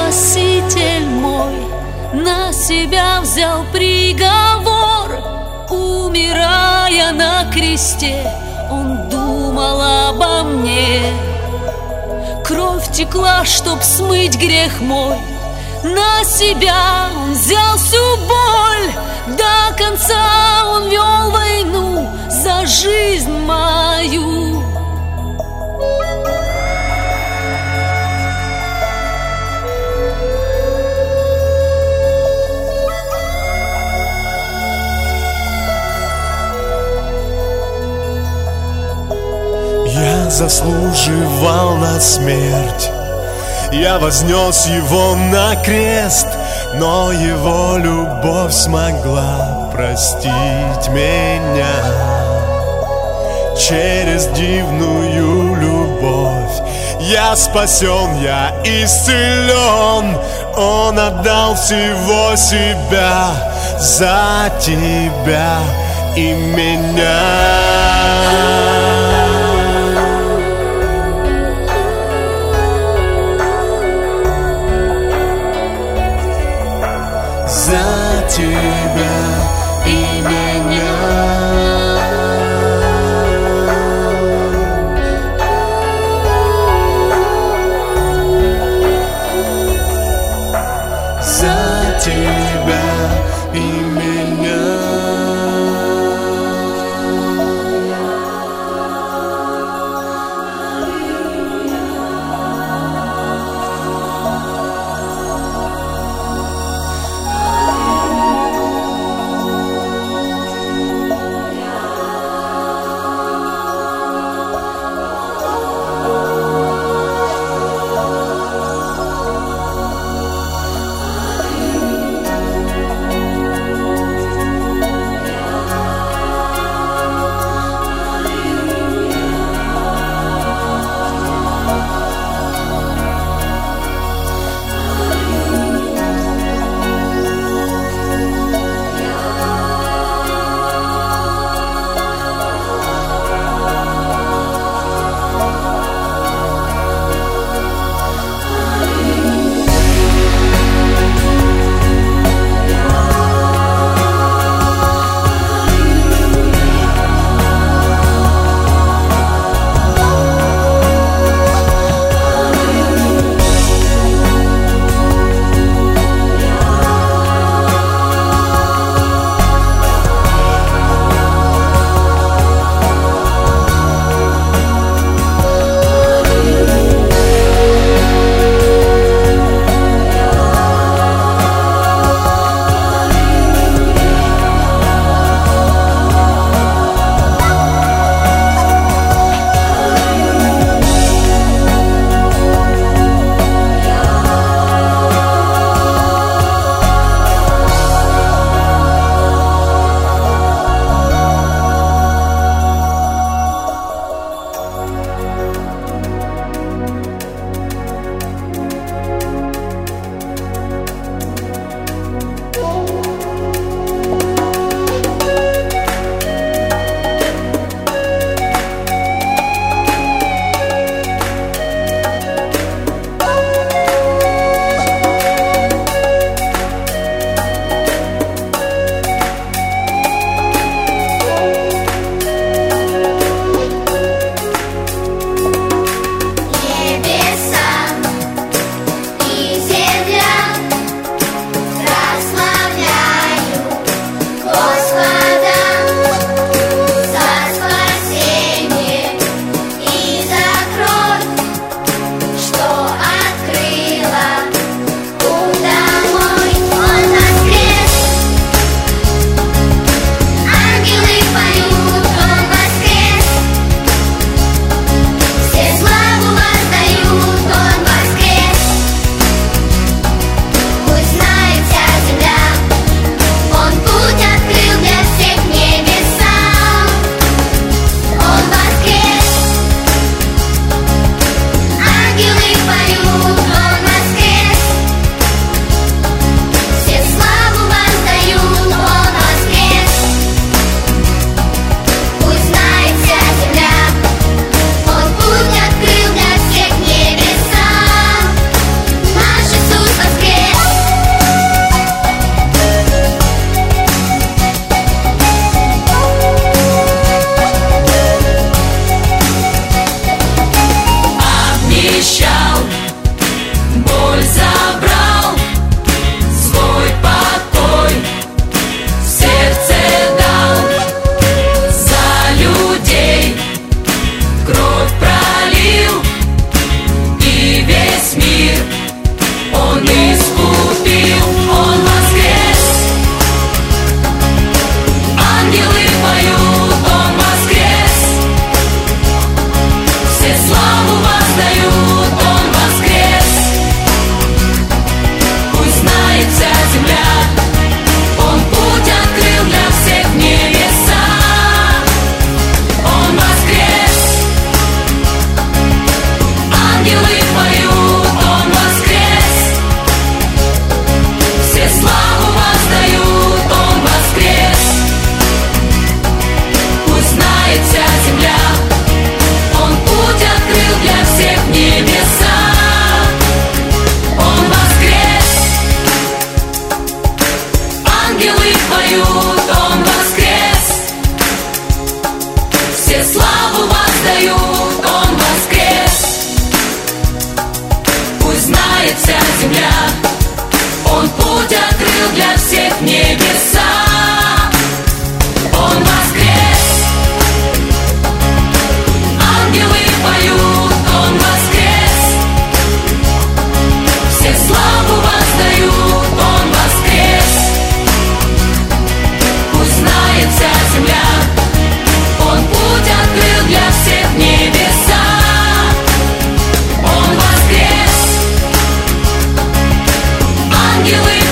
Спаситель мой на себя взял приговор. Умирая на кресте, Он думал обо мне. Кровь текла, чтоб смыть грех мой. На себя Он взял всю боль. До конца Он вел войну за жизнь мою. Я заслуживал на смерть, я вознес Его на крест, но Его любовь смогла простить меня. Через дивную любовь я спасен, я исцелен. Он отдал всего себя за тебя и меня. За тебя и меня. За тебя и меня. воздают, Он воскрес. Пусть знает вся земля, Он путь открыл для всех в небеса. Он воскрес. Ангелы